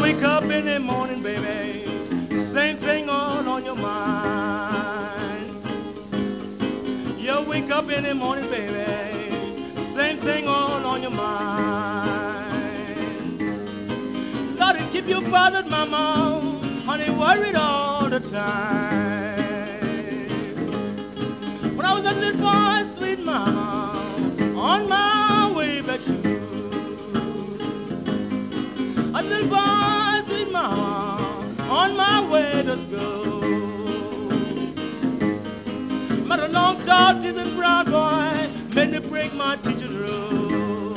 wake up in the morning, baby, same thing all on your mind. You wake up in the morning, baby, same thing all on your mind. Lord, it keep you bothered, mama, honey, worried all the time. When I was a little boy, sweet mama, on my way back to you. A little boy, sweet mama, on my way to school. Met a long, tall, teeth and brown boy, made me break my teacher's rule.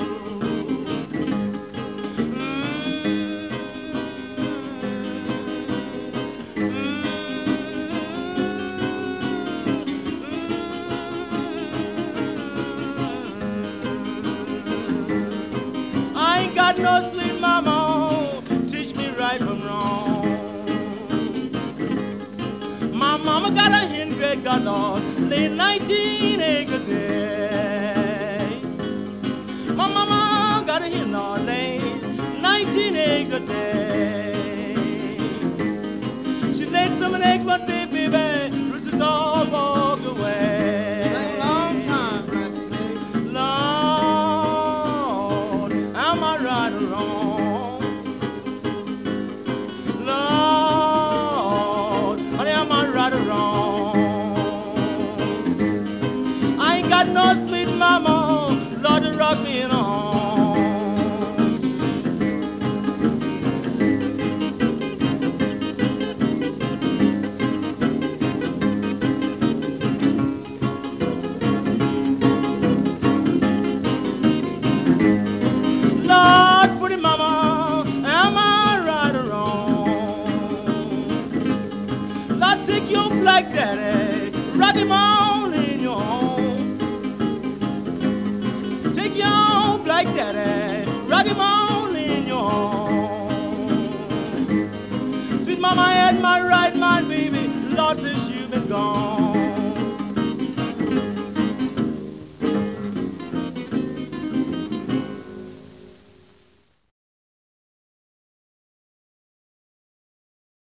I ain't got no sweet mama, teach me right from wrong. My mama got a hen great God Lord, laid 19 eggs a day. My mama got a hen Lord, laid 19 eggs a day. She laid some eggs one day, baby, roosters all walked away. That's a long time, Brother. Lord, am I right or wrong? Lord, honey, am I right or wrong? I ain't got no sweet mama, Lord, to rock me in arms. Lord, pretty mama, am I right or wrong? Lord, take your black daddy, rock him on in your home. Take your black daddy, rock him on in your home. Sweet mama, I had my right mind, baby, Lord, since you've been gone.